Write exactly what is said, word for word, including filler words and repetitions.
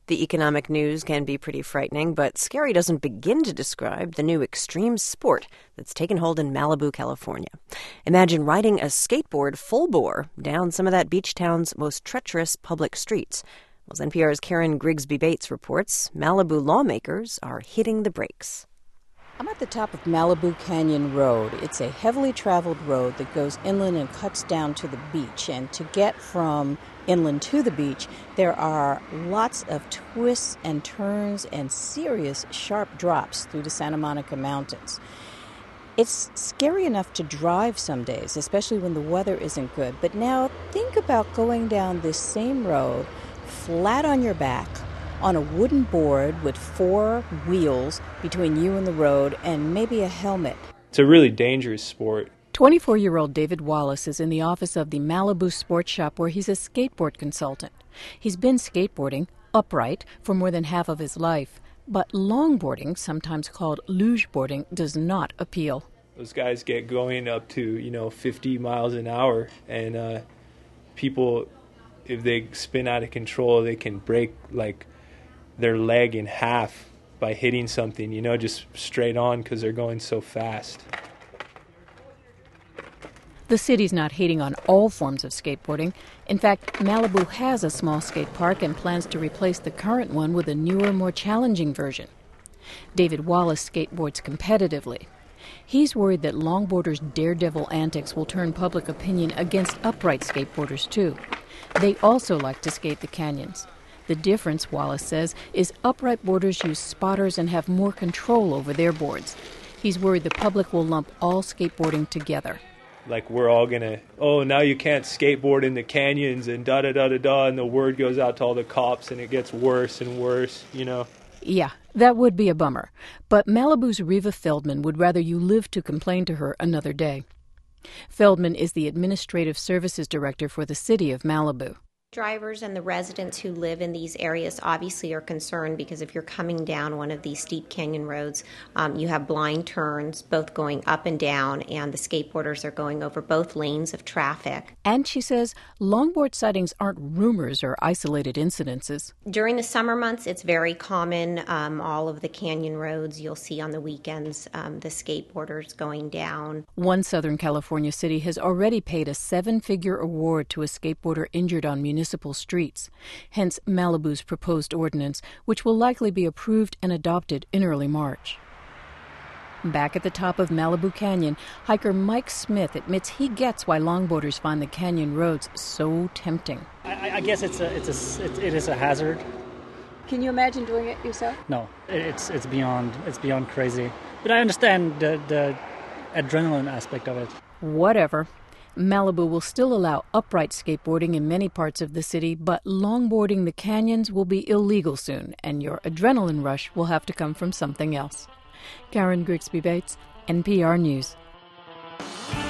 The economic news can be pretty frightening, but scary doesn't begin to describe the new extreme sport that's taken hold in Malibu, California. Imagine riding a skateboard full bore down some of that beach town's most treacherous public streets. As N P R's Karen Grigsby Bates reports, Malibu lawmakers are hitting the brakes. I'm at the top of Malibu Canyon Road. It's a heavily traveled road that goes inland and cuts down to the beach. And to get from inland to the beach, there are lots of twists and turns and serious sharp drops through the Santa Monica Mountains. It's scary enough to drive some days, especially when the weather isn't good. But now think about going down this same road flat on your back, on a wooden board with four wheels between you and the road and maybe a helmet. It's a really dangerous sport. twenty-four-year-old David Wallace is in the office of the Malibu Sports Shop where he's a skateboard consultant. He's been skateboarding upright for more than half of his life, but longboarding, sometimes called luge boarding, does not appeal. Those guys get going up to, you know, fifty miles an hour, and uh, people, if they spin out of control, they can break, like, their leg in half by hitting something, you know, just straight on because they're going so fast. The city's not hating on all forms of skateboarding. In fact, Malibu has a small skate park and plans to replace the current one with a newer, more challenging version. David Wallace skateboards competitively. He's worried that longboarders' daredevil antics will turn public opinion against upright skateboarders, too. They also like to skate the canyons. The difference, Wallace says, is upright boarders use spotters and have more control over their boards. He's worried the public will lump all skateboarding together. Like we're all going to, oh, now you can't skateboard in the canyons and da-da-da-da-da, and the word goes out to all the cops and it gets worse and worse, you know. Yeah, that would be a bummer. But Malibu's Reva Feldman would rather you live to complain to her another day. Feldman is the Administrative Services Director for the city of Malibu. Drivers and the residents who live in these areas obviously are concerned because if you're coming down one of these steep canyon roads, um, you have blind turns both going up and down, and the skateboarders are going over both lanes of traffic. And she says longboard sightings aren't rumors or isolated incidences. During the summer months, it's very common. Um, all of the canyon roads you'll see on the weekends, um, the skateboarders going down. One Southern California city has already paid a seven-figure award to a skateboarder injured on municipal municipal streets, hence Malibu's proposed ordinance, which will likely be approved and adopted in early March. Back at the top of Malibu Canyon, hiker Mike Smith admits he gets why longboarders find the canyon roads so tempting. I, I guess it's a, it's a, it, it is a hazard. Can you imagine doing it yourself? No, it's it's beyond it's beyond crazy. But I understand the, the adrenaline aspect of it. Whatever. Malibu will still allow upright skateboarding in many parts of the city, but longboarding the canyons will be illegal soon, and your adrenaline rush will have to come from something else. Karen Grigsby Bates, N P R News.